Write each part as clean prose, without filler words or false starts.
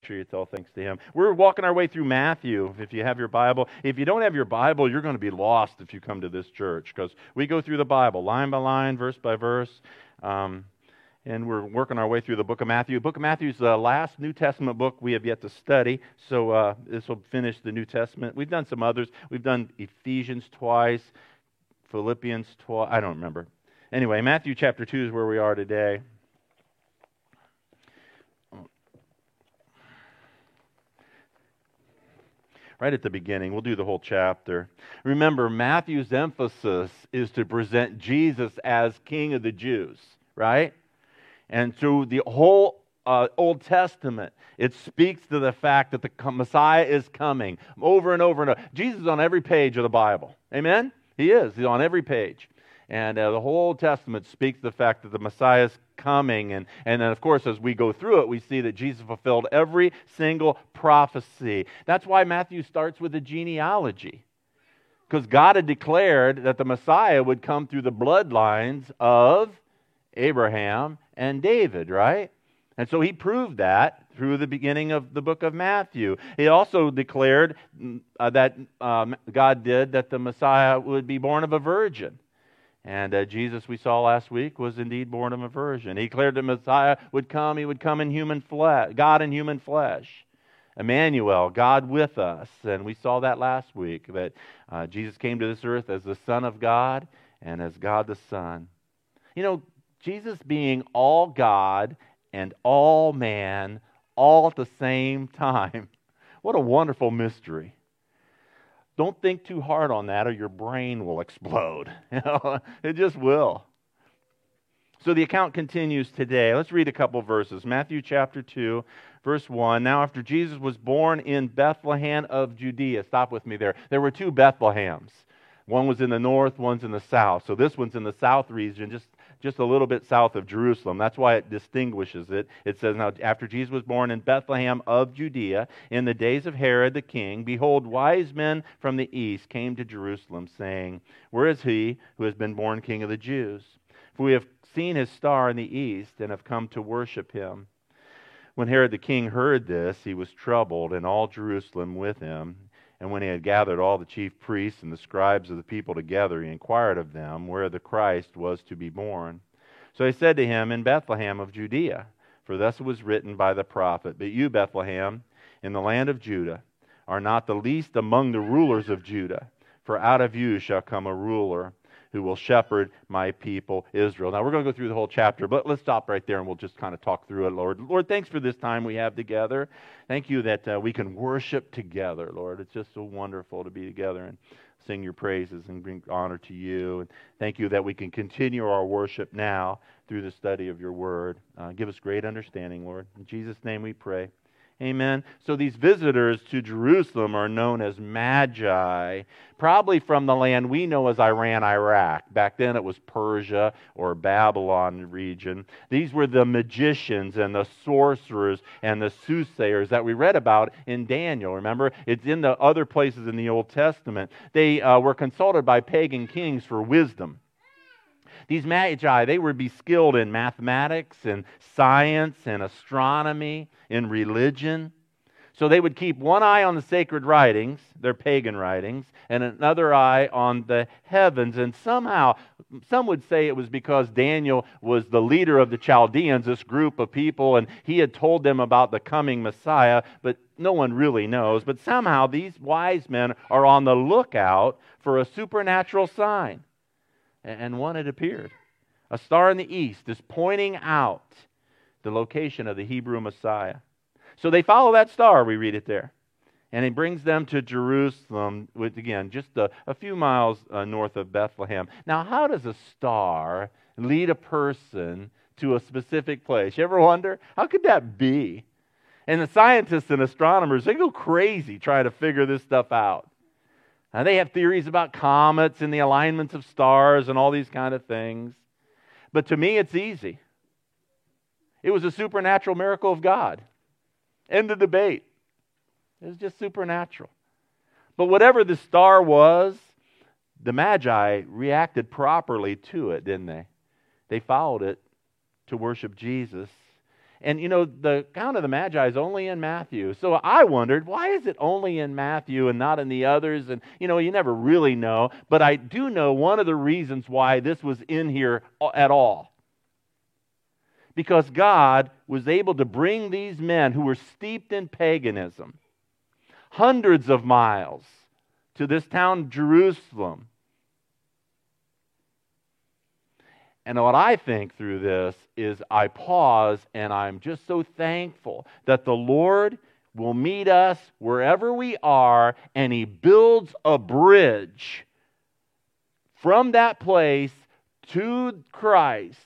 sure it's all thanks to Him. We're walking our way through Matthew, if you have your Bible. If you don't have your Bible, you're going to be lost if you come to this church, because we go through the Bible, line by line, verse by verse, and we're working our way through the book of Matthew. The book of Matthew is the last New Testament book we have yet to study, so this will finish the New Testament. We've done some others. We've done Ephesians twice, Philippians twice. I don't remember. Anyway, Matthew chapter 2 is where we are today. Right at the beginning, we'll do the whole chapter. Remember, Matthew's emphasis is to present Jesus as King of the Jews, right? And through the whole Old Testament, it speaks to the fact that the Messiah is coming over and over and over. Jesus is on every page of the Bible. Amen? He is. He's on every page. And the whole Old Testament speaks to the fact that the Messiah is coming. And then, of course, as we go through it, we see that Jesus fulfilled every single prophecy. That's why Matthew starts with a genealogy. Because God had declared that the Messiah would come through the bloodlines of Abraham and David, right? And so He proved that through the beginning of the book of Matthew. He also declared that God did that the Messiah would be born of a virgin. And Jesus, we saw last week, was indeed born of a virgin. He declared the Messiah would come. He would come in human flesh, God in human flesh. Emmanuel, God with us. And we saw that last week, that Jesus came to this earth as the Son of God and as God the Son. You know, Jesus being all God and all man all at the same time. What a wonderful mystery. Don't think too hard on that or your brain will explode. It just will. So the account continues today. Let's read a couple verses. Matthew chapter 2, verse 1. Now after Jesus was born in Bethlehem of Judea. Stop with me there. There were two Bethlehems. One was in the north, one's in the south. So this one's in the south region, just a little bit south of Jerusalem. That's why it distinguishes it. It says, now after Jesus was born in Bethlehem of Judea, in the days of Herod the king, behold, wise men from the east came to Jerusalem, saying, where is he who has been born King of the Jews? For we have seen his star in the east and have come to worship him. When Herod the king heard this, he was troubled, and all Jerusalem with him. And when he had gathered all the chief priests and the scribes of the people together, he inquired of them where the Christ was to be born. So he said to him, in Bethlehem of Judea, for thus it was written by the prophet, but you, Bethlehem, in the land of Judah, are not the least among the rulers of Judah, for out of you shall come a ruler who will shepherd my people Israel. Now we're going to go through the whole chapter, but let's stop right there and we'll just kind of talk through it, Lord. Lord, thanks for this time we have together. Thank you that we can worship together, Lord. It's just so wonderful to be together and sing your praises and bring honor to you. And thank you that we can continue our worship now through the study of your word. Give us great understanding, Lord. In Jesus' name we pray. Amen. So these visitors to Jerusalem are known as Magi, probably from the land we know as Iran, Iraq. Back then it was Persia or Babylon region. These were the magicians and the sorcerers and the soothsayers that we read about in Daniel. Remember, it's in the other places in the Old Testament. They were consulted by pagan kings for wisdom. These Magi, they would be skilled in mathematics and science and astronomy, in religion. So they would keep one eye on the sacred writings, their pagan writings, and another eye on the heavens. And somehow, some would say it was because Daniel was the leader of the Chaldeans, this group of people, and he had told them about the coming Messiah, but no one really knows. But somehow these wise men are on the lookout for a supernatural sign. And one had appeared. A star in the east is pointing out the location of the Hebrew Messiah. So they follow that star, we read it there. And it brings them to Jerusalem, with, again, just a few miles north of Bethlehem. Now, how does a star lead a person to a specific place? You ever wonder? How could that be? And the scientists and astronomers, they go crazy trying to figure this stuff out. Now, they have theories about comets and the alignments of stars and all these kind of things. But to me, it's easy. It was a supernatural miracle of God. End of debate. It was just supernatural. But whatever the star was, the Magi reacted properly to it, didn't they? They followed it to worship Jesus. And the account of the Magi is only in Matthew. So I wondered, why is it only in Matthew and not in the others? And you never really know. But I do know one of the reasons why this was in here at all. Because God was able to bring these men who were steeped in paganism hundreds of miles to this town, Jerusalem. And what I think through this is I pause and I'm just so thankful that the Lord will meet us wherever we are, and He builds a bridge from that place to Christ.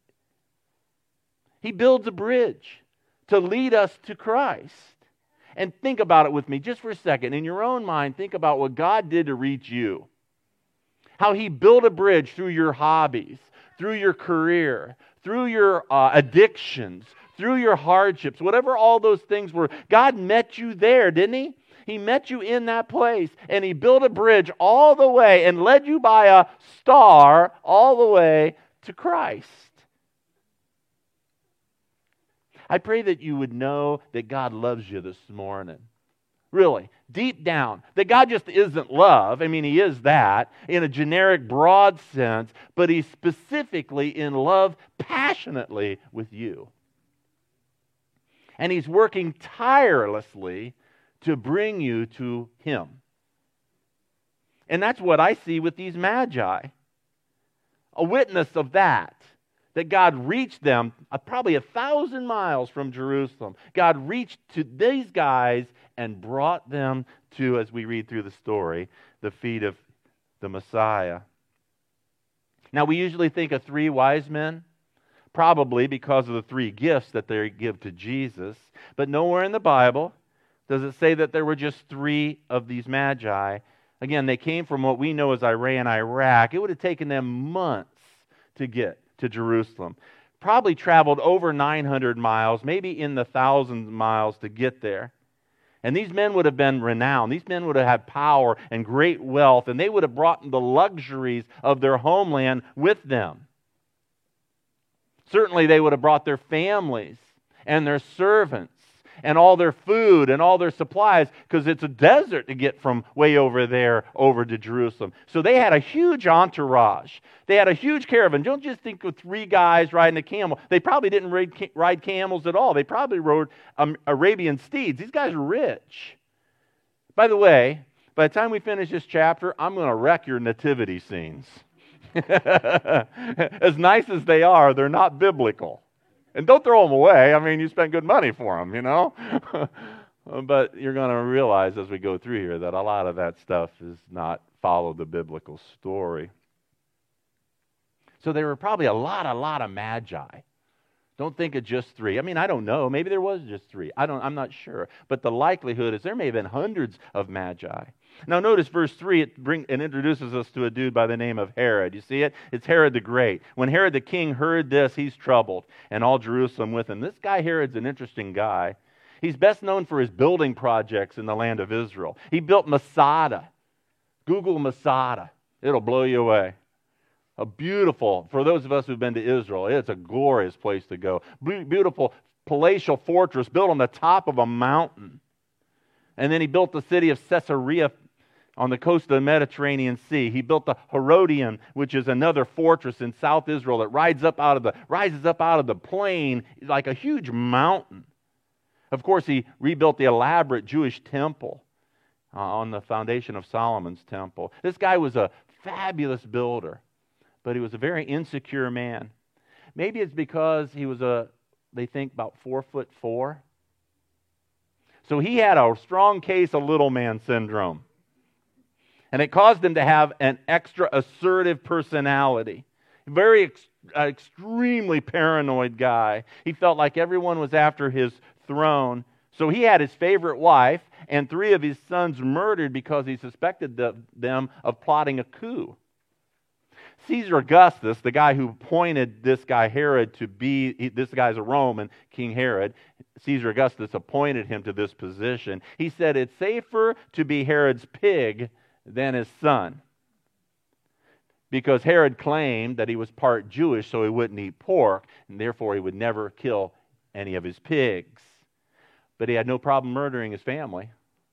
He builds a bridge to lead us to Christ. And think about it with me just for a second. In your own mind, think about what God did to reach you. How He built a bridge through your hobbies, through your career, through your addictions, through your hardships, whatever all those things were. God met you there, didn't He? He met you in that place, and He built a bridge all the way and led you by a star all the way to Christ. I pray that you would know that God loves you this morning. Really, deep down, that God just isn't love. I mean, He is that in a generic, broad sense, but He's specifically in love passionately with you. And He's working tirelessly to bring you to Him. And that's what I see with these Magi. A witness of that God reached them probably 1,000 miles from Jerusalem. God reached to these guys and brought them to, as we read through the story, the feet of the Messiah. Now, we usually think of 3 wise men, probably because of the 3 gifts that they give to Jesus. But nowhere in the Bible does it say that there were just 3 of these Magi. Again, they came from what we know as Iran, Iraq. It would have taken them months to get to Jerusalem. Probably traveled over 900 miles, maybe in the 1,000 miles to get there. And these men would have been renowned. These men would have had power and great wealth, and they would have brought the luxuries of their homeland with them. Certainly they would have brought their families and their servants and all their food and all their supplies, because it's a desert to get from way over there over to Jerusalem. So they had a huge entourage. They had a huge caravan. Don't just think of 3 guys riding a camel. They probably didn't ride camels at all. They probably rode Arabian steeds. These guys are rich. By the way, by the time we finish this chapter, I'm going to wreck your nativity scenes. As nice as they are, they're not biblical. And don't throw them away. I mean, you spent good money for them, But you're going to realize as we go through here that a lot of that stuff is not follow the biblical story. So there were probably a lot of Magi. Don't think of just 3. I mean, I don't know. Maybe there was just 3. I'm not sure. But the likelihood is there may have been hundreds of Magi. Now notice verse 3, it introduces us to a dude by the name of Herod. You see it? It's Herod the Great. When Herod the king heard this, he's troubled, and all Jerusalem with him. This guy Herod's an interesting guy. He's best known for his building projects in the land of Israel. He built Masada. Google Masada. It'll blow you away. A beautiful, for those of us who've been to Israel, it's a glorious place to go. Beautiful palatial fortress built on the top of a mountain. And then he built the city of Caesarea on the coast of the Mediterranean Sea. He built the Herodian, which is another fortress in South Israel that rises up out of the plain like a huge mountain. Of course, he rebuilt the elaborate Jewish temple on the foundation of Solomon's temple. This guy was a fabulous builder, but he was a very insecure man. Maybe it's because he was they think about 4'4". So he had a strong case of little man syndrome. And it caused him to have an extra assertive personality. Very extremely paranoid guy. He felt like everyone was after his throne. So he had his favorite wife and 3 of his sons murdered because he suspected them of plotting a coup. Caesar Augustus, the guy who appointed this guy Herod to be, this guy's a Roman, King Herod, Caesar Augustus appointed him to this position. He said it's safer to be Herod's pig than his son. Because Herod claimed that he was part Jewish, so he wouldn't eat pork, and therefore he would never kill any of his pigs. But he had no problem murdering his family.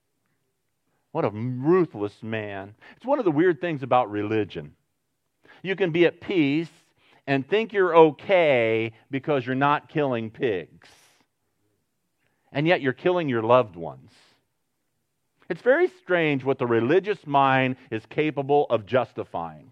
What a ruthless man. It's one of the weird things about religion. You can be at peace and think you're okay because you're not killing pigs. And yet you're killing your loved ones. It's very strange what the religious mind is capable of justifying.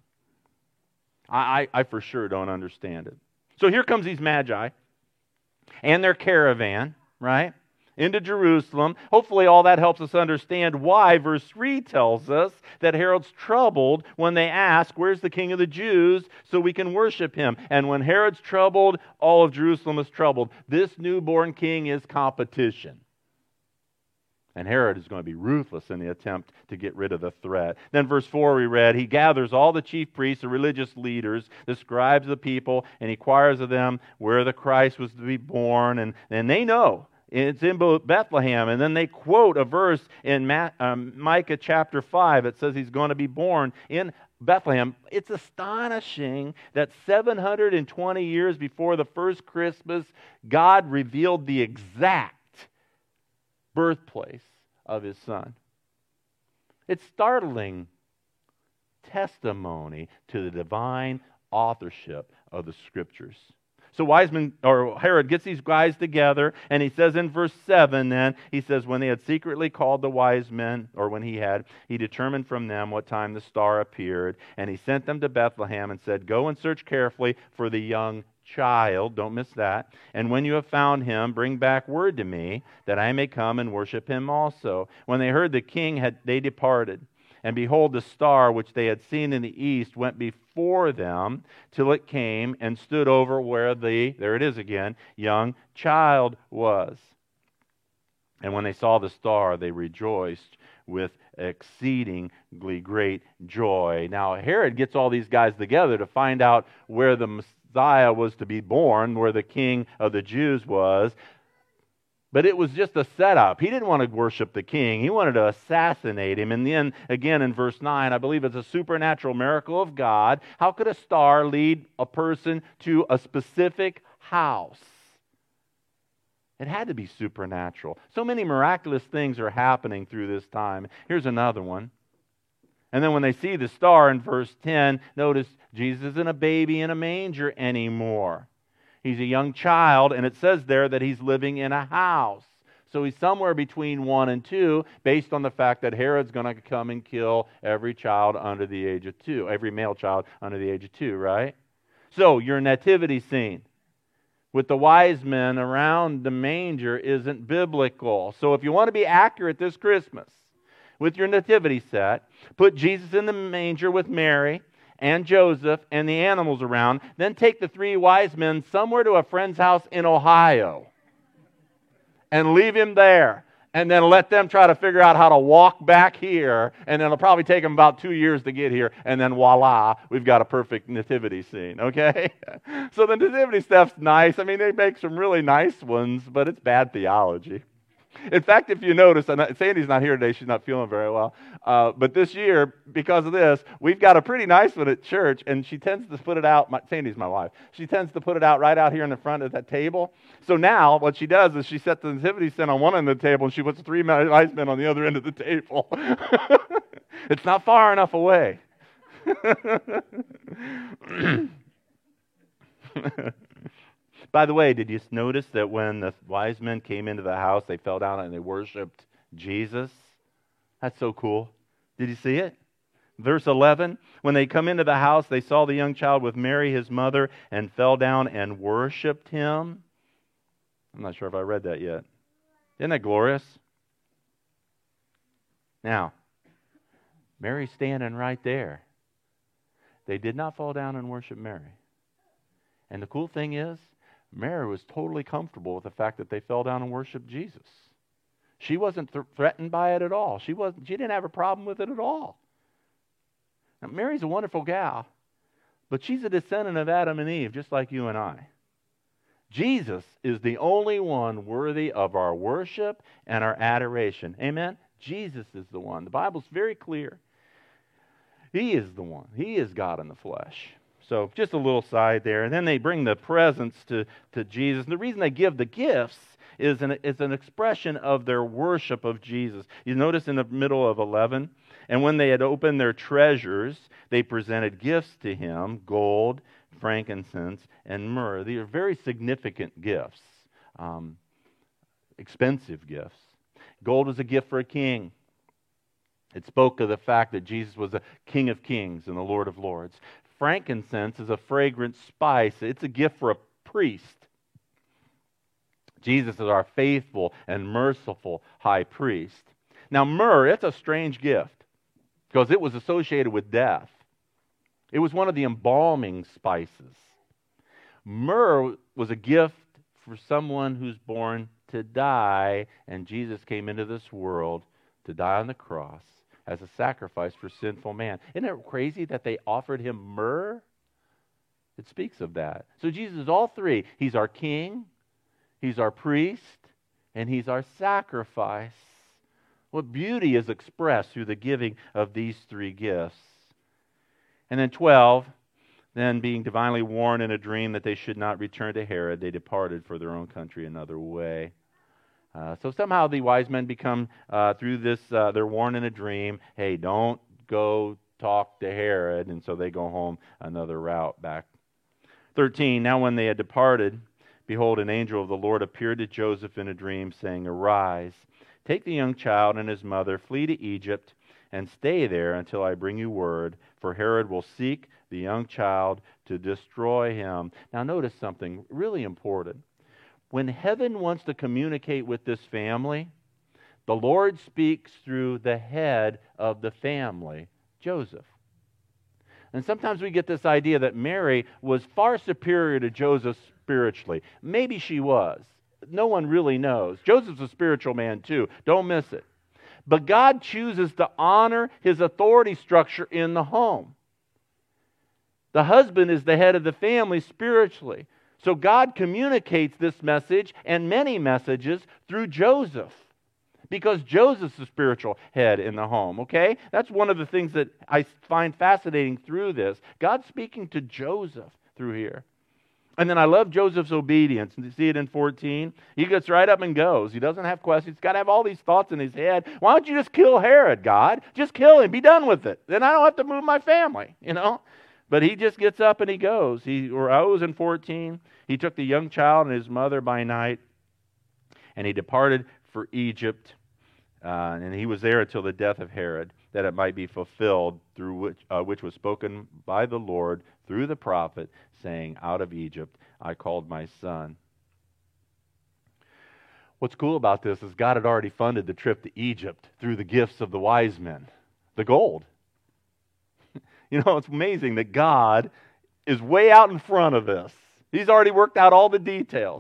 I for sure don't understand it. So here comes these magi and their caravan, right, into Jerusalem. Hopefully all that helps us understand why verse 3 tells us that Herod's troubled when they ask, where's the king of the Jews, so we can worship him. And when Herod's troubled, all of Jerusalem is troubled. This newborn king is competition. And Herod is going to be ruthless in the attempt to get rid of the threat. Then verse 4 we read, he gathers all the chief priests, the religious leaders, the scribes of the people, and he inquires of them where the Christ was to be born. And they know it's in Bethlehem. And then they quote a verse in Micah chapter 5. It says he's going to be born in Bethlehem. It's astonishing that 720 years before the first Christmas, God revealed the exact birthplace of his son. It's startling testimony to the divine authorship of the Scriptures. So Herod gets these guys together, and he says in verse 7 then, he says, when they had secretly called the wise men, or when he determined from them what time the star appeared, and he sent them to Bethlehem and said, go and search carefully for the young child, don't miss that, and when you have found him, bring back word to me, that I may come and worship him also. When they heard the king, they departed. And behold, the star which they had seen in the east went before them till it came and stood over where there it is again, young child was. And when they saw the star, they rejoiced with exceedingly great joy. Now, Herod gets all these guys together to find out where the Messiah was to be born, where the king of the Jews was. But it was just a setup. He didn't want to worship the king. He wanted to assassinate him. And then, again, in verse 9, I believe it's a supernatural miracle of God. How could a star lead a person to a specific house? It had to be supernatural. So many miraculous things are happening through this time. Here's another one. And then when they see the star in verse 10, notice Jesus isn't a baby in a manger anymore. He's a young child, and it says there that he's living in a house. So he's somewhere between 1 and 2, based on the fact that Herod's going to come and kill every child under the age of 2, every male child under the age of 2, right? So your nativity scene with the wise men around the manger isn't biblical. So if you want to be accurate this Christmas with your nativity set, put Jesus in the manger with Mary and Joseph and the animals around, then take the 3 wise men somewhere to a friend's house in Ohio and leave him there, and then let them try to figure out how to walk back here, and then it'll probably take them about 2 years to get here, and then voila, we've got a perfect nativity scene, okay? So the nativity stuff's nice. I mean, they make some really nice ones, but it's bad theology. In fact, if you notice, and Sandy's not here today, she's not feeling very well, but this year, because of this, we've got a pretty nice one at church, and she tends to put it out, Sandy's my wife, she tends to put it out right out here in the front of that table. So now, what she does is she sets the nativity scene on one end of the table, and she puts 3 wise men on the other end of the table. It's not far enough away. By the way, did you notice that when the wise men came into the house, they fell down and they worshiped Jesus? That's so cool. Did you see it? Verse 11, when they come into the house, they saw the young child with Mary, his mother, and fell down and worshiped him. I'm not sure if I read that yet. Isn't that glorious? Now, Mary's standing right there. They did not fall down and worship Mary. And the cool thing is, Mary was totally comfortable with the fact that they fell down and worshiped Jesus. She wasn't threatened by it at all. She didn't have a problem with it at all. Now, Mary's a wonderful gal, but she's a descendant of Adam and Eve, just like you and I. Jesus is the only one worthy of our worship and our adoration. Amen? Jesus is the one. The Bible's very clear. He is the one. He is God in the flesh. So just a little side there. And then they bring the presents to Jesus. And the reason they give the gifts is an expression of their worship of Jesus. You notice in the middle of 11, and when they had opened their treasures, they presented gifts to him, gold, frankincense, and myrrh. These are very significant gifts, expensive gifts. Gold was a gift for a king. It spoke of the fact that Jesus was a King of Kings and the Lord of Lords. Frankincense is a fragrant spice. It's a gift for a priest. Jesus is our faithful and merciful high priest. Now, myrrh, it's a strange gift because it was associated with death. It was one of the embalming spices. Myrrh was a gift for someone who's born to die, and Jesus came into this world to die on the cross as a sacrifice for sinful man. Isn't it crazy that they offered him myrrh? It speaks of that. So Jesus is all three. He's our king, he's our priest, and he's our sacrifice. What beauty is expressed through the giving of these three gifts. And then 12, then being divinely warned in a dream that they should not return to Herod, they departed for their own country another way. So somehow the wise men become, through this, they're warned in a dream, hey, don't go talk to Herod, and so they go home another route back. 13, now when they had departed, behold, an angel of the Lord appeared to Joseph in a dream, saying, arise, take the young child and his mother, flee to Egypt, and stay there until I bring you word, for Herod will seek the young child to destroy him. Now notice something really important. When heaven wants to communicate with this family, the Lord speaks through the head of the family, Joseph. And sometimes we get this idea that Mary was far superior to Joseph spiritually. Maybe she was. No one really knows. Joseph's a spiritual man too. Don't miss it. But God chooses to honor his authority structure in the home. The husband is the head of the family spiritually. So God communicates this message and many messages through Joseph, because Joseph's the spiritual head in the home, okay? That's one of the things that I find fascinating through this. God's speaking to Joseph through here. And then I love Joseph's obedience. You see it in 14. He gets right up and goes. He doesn't have questions. He's got to have all these thoughts in his head. Why don't you just kill Herod, God? Just kill him. Be done with it. Then I don't have to move my family, But he just gets up and he goes. He arose in 14. He took the young child and his mother by night, and he departed for Egypt. And he was there until the death of Herod, that it might be fulfilled through which was spoken by the Lord through the prophet, saying, out of Egypt I called my son. What's cool about this is God had already funded the trip to Egypt through the gifts of the wise men, the gold. It's amazing that God is way out in front of this. He's already worked out all the details.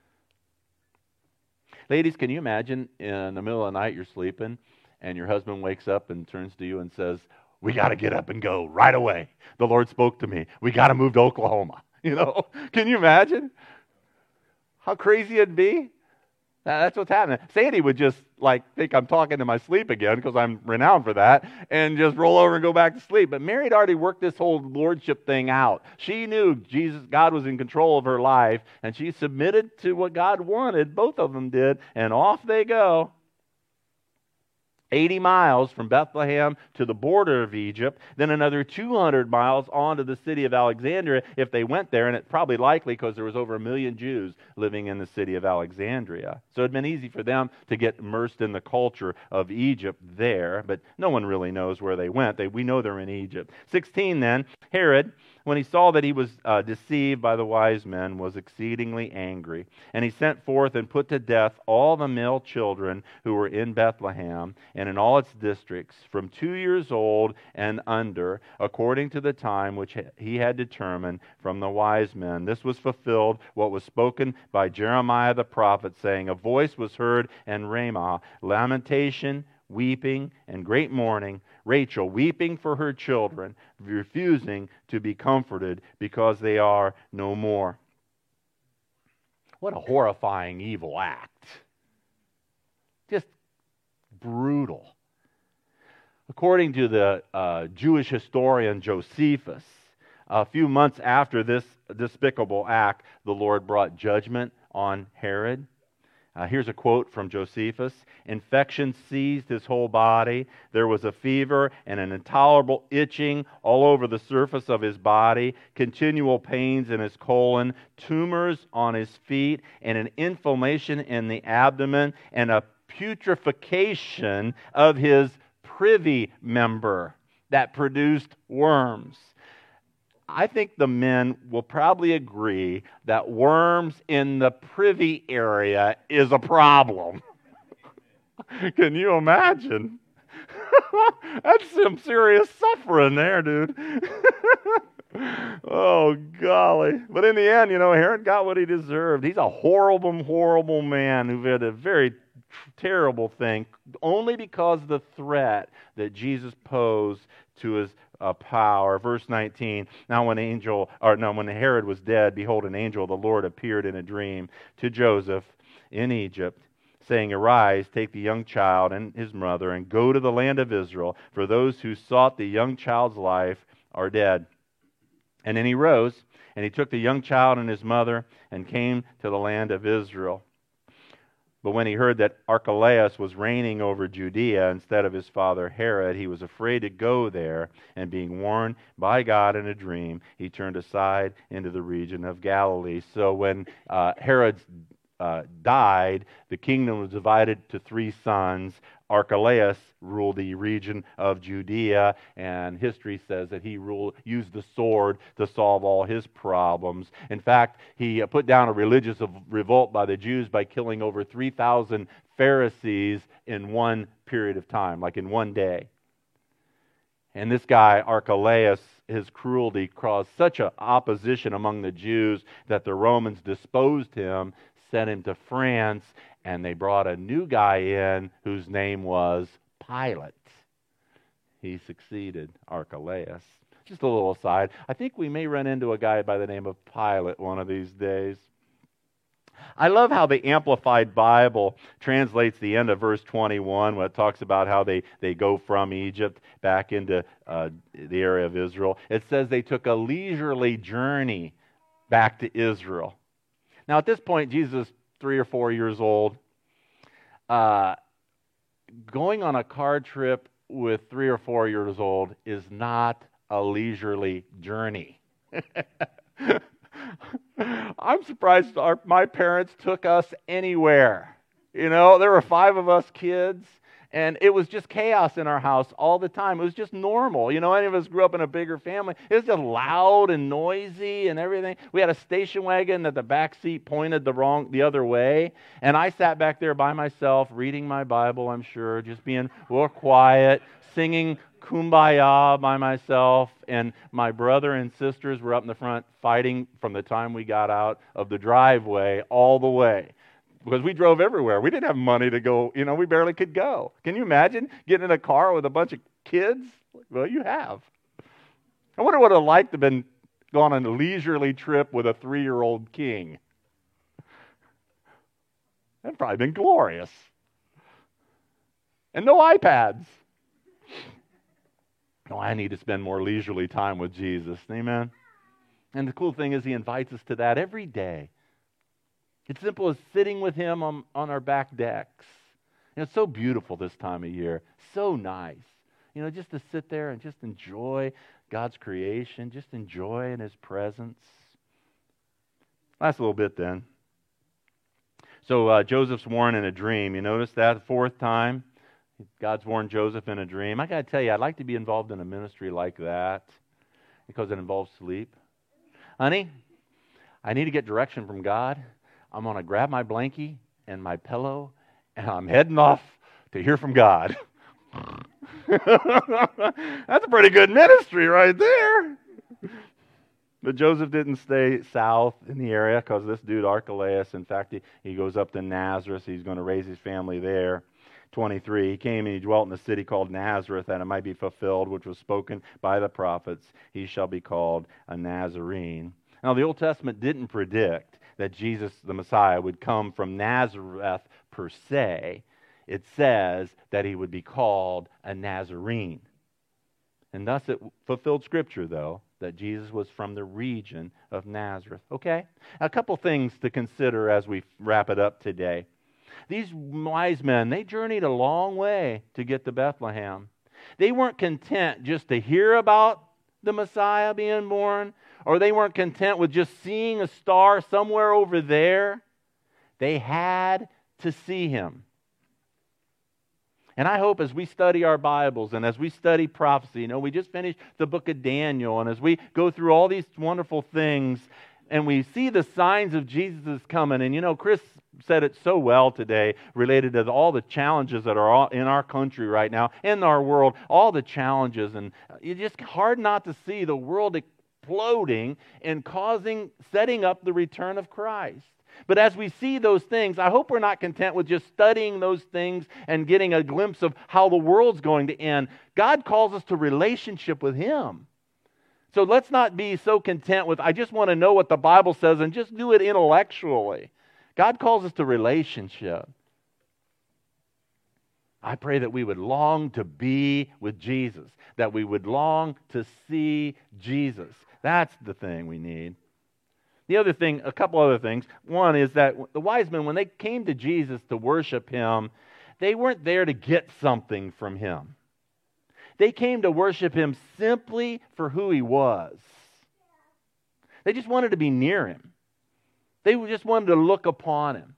Ladies, can you imagine in the middle of the night you're sleeping and your husband wakes up and turns to you and says, we got to get up and go right away. The Lord spoke to me. We got to move to Oklahoma. Can you imagine how crazy it'd be? That's what's happening. Sandy would just think I'm talking in my sleep again, because I'm renowned for that, and just roll over and go back to sleep. But Mary had already worked this whole lordship thing out. She knew God was in control of her life, and she submitted to what God wanted. Both of them did, and off they go. 80 miles from Bethlehem to the border of Egypt, then another 200 miles on to the city of Alexandria if they went there, and it's probably likely because there was over 1 million Jews living in the city of Alexandria. So it'd been easy for them to get immersed in the culture of Egypt there, but no one really knows where they went. We know they're in Egypt. 16 then, Herod, when he saw that he was deceived by the wise men, was exceedingly angry. And he sent forth and put to death all the male children who were in Bethlehem and in all its districts, from 2 years old and under, according to the time which he had determined from the wise men. This was fulfilled, what was spoken by Jeremiah the prophet, saying, a voice was heard in Ramah, lamentation, weeping, and great mourning, Rachel weeping for her children, refusing to be comforted because they are no more. What a horrifying evil act. Just brutal. According to the Jewish historian Josephus, A few months after this despicable act, the Lord brought judgment on Herod. Here's a quote from Josephus. Infection seized his whole body. There was a fever and an intolerable itching all over the surface of his body, continual pains in his colon, tumors on his feet, and an inflammation in the abdomen, and a putrefaction of his privy member that produced worms. I think the men will probably agree that worms in the privy area is a problem. Can you imagine? That's some serious suffering there, dude. Oh, golly. But in the end, Herod got what he deserved. He's a horrible, horrible man who did a very terrible thing only because of the threat that Jesus posed to his power. Verse 19, now when Herod was dead, behold, an angel of the Lord appeared in a dream to Joseph in Egypt, saying, Arise, take the young child and his mother, and go to the land of Israel, for those who sought the young child's life are dead. And then he rose, and he took the young child and his mother, and came to the land of Israel. But when he heard that Archelaus was reigning over Judea instead of his father Herod, he was afraid to go there, and being warned by God in a dream, he turned aside into the region of Galilee. So when Herod died, the kingdom was divided to 3 sons. Archelaus ruled the region of Judea, and history says that he used the sword to solve all his problems. In fact, he put down a religious revolt by the Jews by killing over 3,000 Pharisees in one period of time, like in one day. And this guy, Archelaus, his cruelty caused such an opposition among the Jews that the Romans disposed him, sent him to France, and they brought a new guy in whose name was Pilate. He succeeded Archelaus. Just a little aside. I think we may run into a guy by the name of Pilate one of these days. I love how the Amplified Bible translates the end of verse 21 when it talks about how they go from Egypt back into the area of Israel. It says they took a leisurely journey back to Israel. Now, at this point, Jesus is 3 or 4 years old. Going on a car trip with 3 or 4 years old is not a leisurely journey. I'm surprised my parents took us anywhere. There were 5 of us kids, and it was just chaos in our house all the time. It was just normal. Any of us grew up in a bigger family. It was just loud and noisy and everything. We had a station wagon that the back seat pointed the other way, and I sat back there by myself reading my Bible, I'm sure, just being real quiet, singing Kumbaya by myself, and my brother and sisters were up in the front fighting from the time we got out of the driveway all the way. Because we drove everywhere. We didn't have money to go, we barely could go. Can you imagine getting in a car with a bunch of kids? Well, you have. I wonder what it would like to have been gone on a leisurely trip with a 3-year-old king. That'd probably been glorious. And no iPads. No, I need to spend more leisurely time with Jesus. Amen? And the cool thing is he invites us to that every day. It's simple as sitting with him on our back decks. It's so beautiful this time of year. So nice. Just to sit there and just enjoy God's creation. Just enjoy in his presence. Last little bit then. So Joseph's warned in a dream. You notice that? 4th time. God's warned Joseph in a dream. I got to tell you, I'd like to be involved in a ministry like that because it involves sleep. Honey, I need to get direction from God. I'm going to grab my blankie and my pillow, and I'm heading off to hear from God. That's a pretty good ministry right there. But Joseph didn't stay south in the area because this dude Archelaus, in fact, he goes up to Nazareth. He's going to raise his family there. 23, he came and he dwelt in a city called Nazareth, that it might be fulfilled, which was spoken by the prophets. He shall be called a Nazarene. Now, the Old Testament didn't predict that Jesus, the Messiah, would come from Nazareth per se. It says that he would be called a Nazarene. And thus it fulfilled Scripture, though, that Jesus was from the region of Nazareth. Okay? A couple things to consider as we wrap it up today. These wise men, they journeyed a long way to get to Bethlehem. They weren't content just to hear about the Messiah being born, or they weren't content with just seeing a star somewhere over there. They had to see him. And I hope as we study our Bibles and as we study prophecy, we just finished the book of Daniel, and as we go through all these wonderful things and we see the signs of Jesus coming, and Chris said it so well today related to all the challenges that are in our country right now, in our world, all the challenges, and it's just hard not to see the world exploding and setting up the return of Christ. But as we see those things, I hope we're not content with just studying those things and getting a glimpse of how the world's going to end. God calls us to relationship with Him. So let's not be so content with, I just want to know what the Bible says and just do it intellectually. God calls us to relationship. I pray that we would long to be with Jesus, that we would long to see Jesus. That's the thing we need. The other thing, a couple other things. One is that the wise men, when they came to Jesus to worship Him, they weren't there to get something from Him. They came to worship Him simply for who He was. They just wanted to be near Him. They just wanted to look upon Him.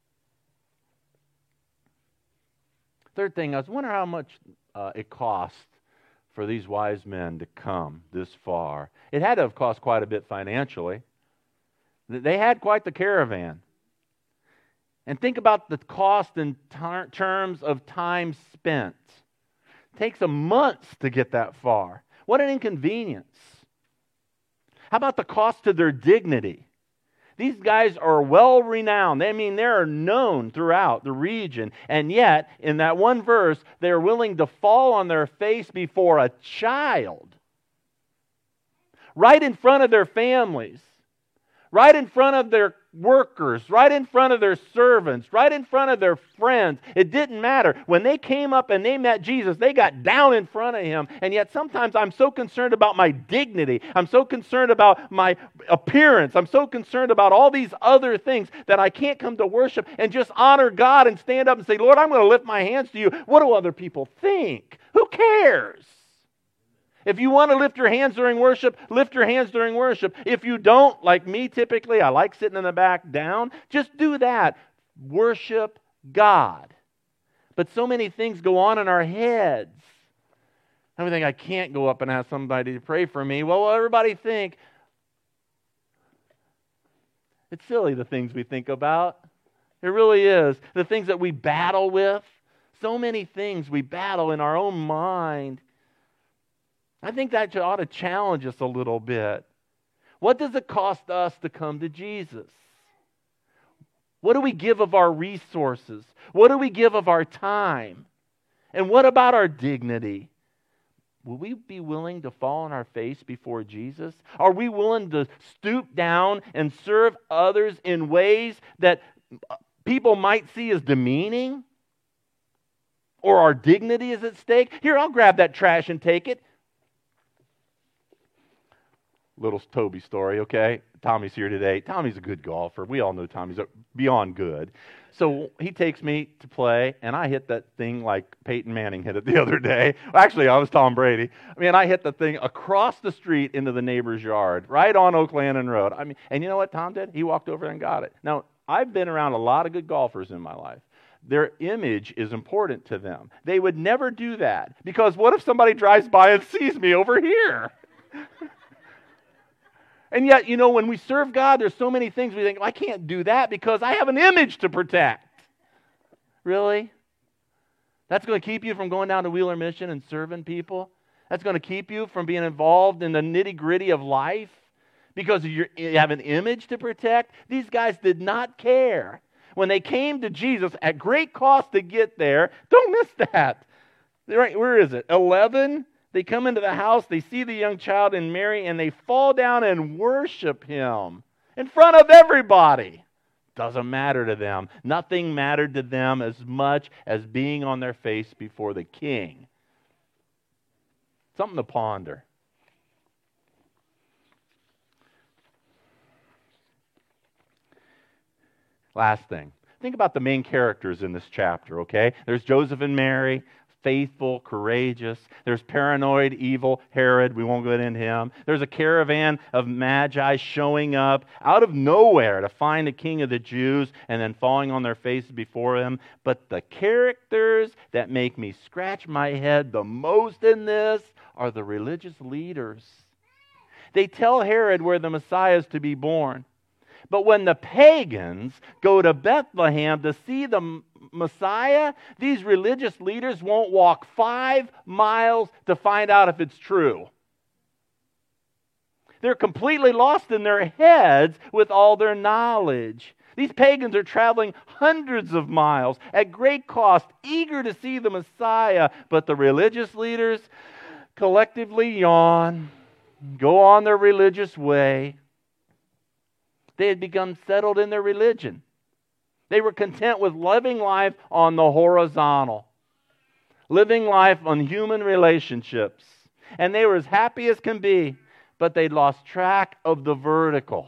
Third thing, I was wondering how much it cost for these wise men to come this far. It had to have cost quite a bit financially. They had quite the caravan. And think about the cost in terms of time spent. It takes a month to get that far. What an inconvenience. How about the cost to their dignity? These guys are well renowned. They're known throughout the region. And yet, in that one verse, they're willing to fall on their face before a child. Right in front of their families. Right in front of their workers, right in front of their servants, right in front of their friends. It didn't matter. When they came up and they met Jesus, they got down in front of Him. And yet sometimes I'm so concerned about my dignity. I'm so concerned about my appearance. I'm so concerned about all these other things that I can't come to worship and just honor God and stand up and say, Lord, I'm going to lift my hands to You. What do other people think? Who cares? If you want to lift your hands during worship, lift your hands during worship. If you don't, like me typically, I like sitting in the back down, just do that. Worship God. But so many things go on in our heads. I think I can't go up and ask somebody to pray for me. Well, what everybody think? It's silly, the things we think about. It really is. The things that we battle with. So many things we battle in our own mind. I think that ought to challenge us a little bit. What does it cost us to come to Jesus? What do we give of our resources? What do we give of our time? And what about our dignity? Will we be willing to fall on our face before Jesus? Are we willing to stoop down and serve others in ways that people might see as demeaning? Or our dignity is at stake? Here, I'll grab that trash and take it. Little Toby story, okay? Tommy's here today. Tommy's a good golfer. We all know Tommy's beyond good. So he takes me to play, and I hit that thing like Peyton Manning hit it the other day. Actually, I was Tom Brady. I hit the thing across the street into the neighbor's yard, right on Oak Landing Road. And you know what Tom did? He walked over and got it. Now, I've been around a lot of good golfers in my life. Their image is important to them. They would never do that, because what if somebody drives by and sees me over here? And yet, when we serve God, there's so many things we think, I can't do that because I have an image to protect. Really? That's going to keep you from going down to Wheeler Mission and serving people? That's going to keep you from being involved in the nitty-gritty of life because you have an image to protect? These guys did not care. When they came to Jesus at great cost to get there, don't miss that. Right, where is it? 11? They come into the house, they see the young child and Mary, and they fall down and worship Him in front of everybody. Doesn't matter to them. Nothing mattered to them as much as being on their face before the King. Something to ponder. Last thing. Think about the main characters in this chapter, okay? There's Joseph and Mary, faithful, courageous. There's paranoid, evil Herod. We won't go into him. There's a caravan of magi showing up out of nowhere to find the king of the Jews and then falling on their faces before him. But the characters that make me scratch my head the most in this are the religious leaders. They tell Herod where the Messiah is to be born. But when the pagans go to Bethlehem to see the Messiah, these religious leaders won't walk 5 miles to find out if it's true. They're completely lost in their heads with all their knowledge. These pagans are traveling hundreds of miles at great cost, eager to see the Messiah. But the religious leaders collectively yawn, go on their religious way. They had become settled in their religion. They were content with living life on the horizontal, living life on human relationships. And they were as happy as can be, but they'd lost track of the vertical.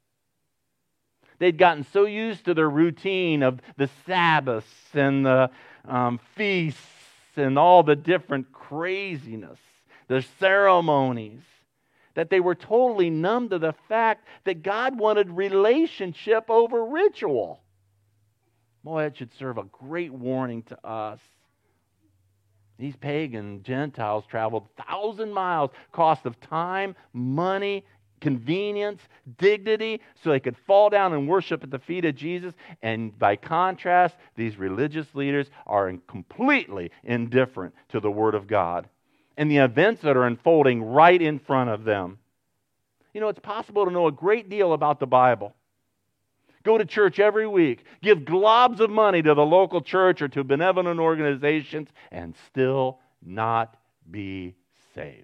They'd gotten so used to their routine of the Sabbaths and the feasts and all the different craziness, the ceremonies, that they were totally numb to the fact that God wanted relationship over ritual. Boy, it should serve a great warning to us. These pagan Gentiles traveled 1,000 miles, cost of time, money, convenience, dignity, so they could fall down and worship at the feet of Jesus. And by contrast, these religious leaders are completely indifferent to the Word of God and the events that are unfolding right in front of them. You know, it's possible to know a great deal about the Bible. Go to church every week, give globs of money to the local church or to benevolent organizations, and still not be saved.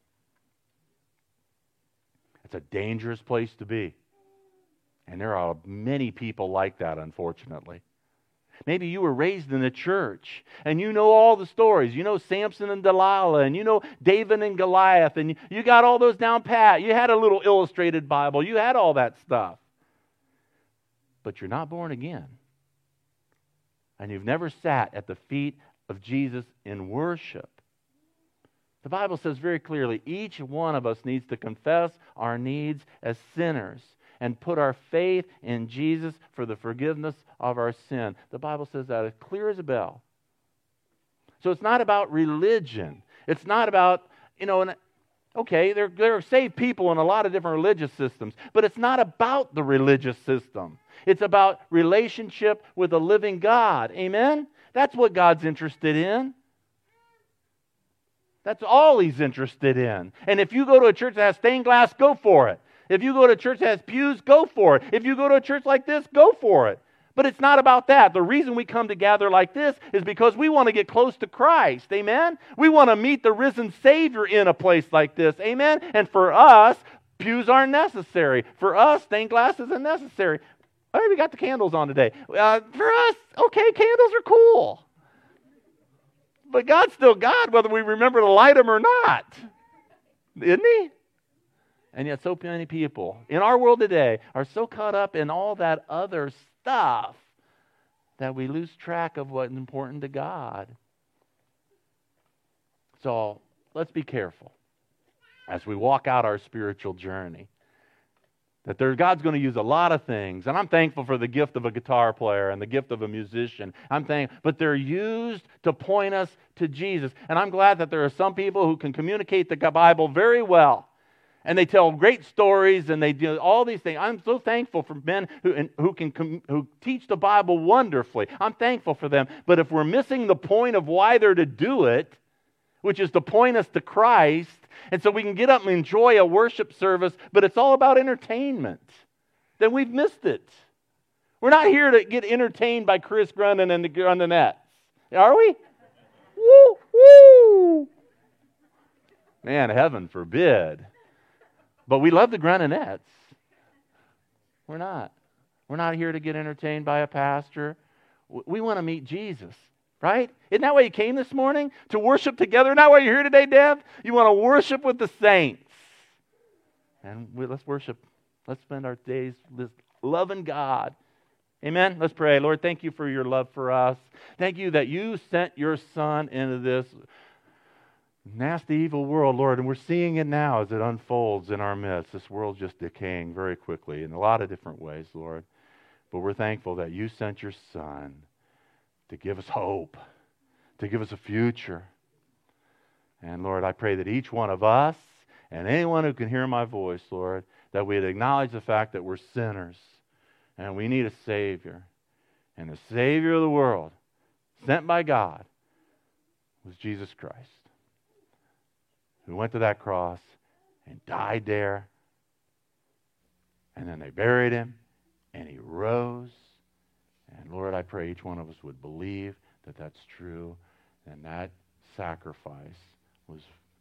It's a dangerous place to be. And there are many people like that, unfortunately. Maybe you were raised in the church and you know all the stories. You know Samson and Delilah, and you know David and Goliath, and you got all those down pat. You had a little illustrated Bible. You had all that stuff. But you're not born again. And you've never sat at the feet of Jesus in worship. The Bible says very clearly, each one of us needs to confess our needs as sinners and put our faith in Jesus for the forgiveness of our sin. The Bible says that as clear as a bell. So it's not about religion. It's not about, okay, there are saved people in a lot of different religious systems, but it's not about the religious system. It's about relationship with a living God. Amen? That's what God's interested in. That's all He's interested in. And if you go to a church that has stained glass, go for it. If you go to a church that has pews, go for it. If you go to a church like this, go for it. But it's not about that. The reason we come together like this is because we want to get close to Christ. Amen? We want to meet the risen Savior in a place like this. Amen? And for us, pews aren't necessary. For us, stained glass isn't necessary. Oh, we got the candles on today. For us, okay, candles are cool. But God's still God, whether we remember to light them or not. Isn't He? And yet so many people in our world today are so caught up in all that other stuff that we lose track of what's important to God. So let's be careful as we walk out our spiritual journey. That God's going to use a lot of things. And I'm thankful for the gift of a guitar player and the gift of a musician. But they're used to point us to Jesus. And I'm glad that there are some people who can communicate the Bible very well. And they tell great stories and they do all these things. I'm so thankful for men who teach the Bible wonderfully. I'm thankful for them. But if we're missing the point of why they're to do it, which is to point us to Christ, and so we can get up and enjoy a worship service, but it's all about entertainment, then we've missed it. We're not here to get entertained by Chris Grundon and the Grundonettes. Are we? Woo, woo! Man, heaven forbid. But we love the Grundonettes. We're not. We're not here to get entertained by a pastor. We want to meet Jesus. Right? Isn't that why you came this morning? To worship together? Isn't that why you're here today, Deb? You want to worship with the saints. And let's worship. Let's spend our days loving God Amen? Let's pray. Lord, thank you for your love for us. Thank you that you sent your Son into this nasty, evil world, Lord, and we're seeing it now as it unfolds in our midst. This world's just decaying very quickly in a lot of different ways, Lord. But we're thankful that you sent your Son to give us hope, to give us a future. And Lord, I pray that each one of us and anyone who can hear my voice, Lord, that we'd acknowledge the fact that we're sinners and we need a Savior. And the Savior of the world, sent by God, was Jesus Christ, who went to that cross and died there. And then they buried him, and he rose. And Lord, I pray each one of us would believe that that's true, and that sacrifice was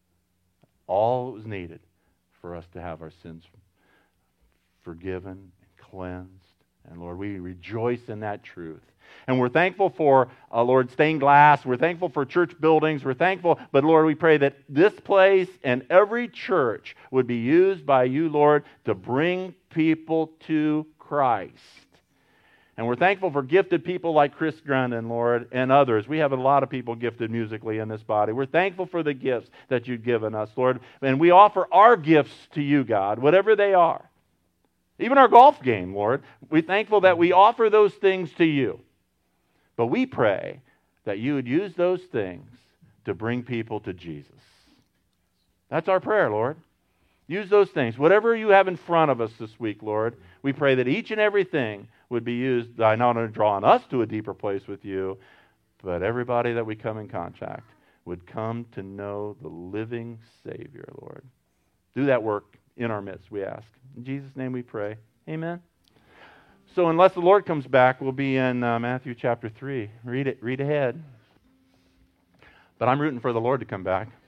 all that was needed for us to have our sins forgiven and cleansed. And Lord, we rejoice in that truth. And we're thankful for, Lord, stained glass. We're thankful for church buildings. We're thankful, but Lord, we pray that this place and every church would be used by you, Lord, to bring people to Christ. And we're thankful for gifted people like Chris Grundon, Lord, and others. We have a lot of people gifted musically in this body. We're thankful for the gifts that you've given us, Lord. And we offer our gifts to you, God, whatever they are. Even our golf game, Lord. We're thankful that we offer those things to you. But we pray that you would use those things to bring people to Jesus. That's our prayer, Lord. Use those things. Whatever you have in front of us this week, Lord, we pray that each and everything would be used by not only drawing us to a deeper place with you, but everybody that we come in contact would come to know the living Savior, Lord. Do that work in our midst, we ask. In Jesus' name we pray. Amen. So unless the Lord comes back, we'll be in Matthew chapter 3. Read ahead. But I'm rooting for the Lord to come back.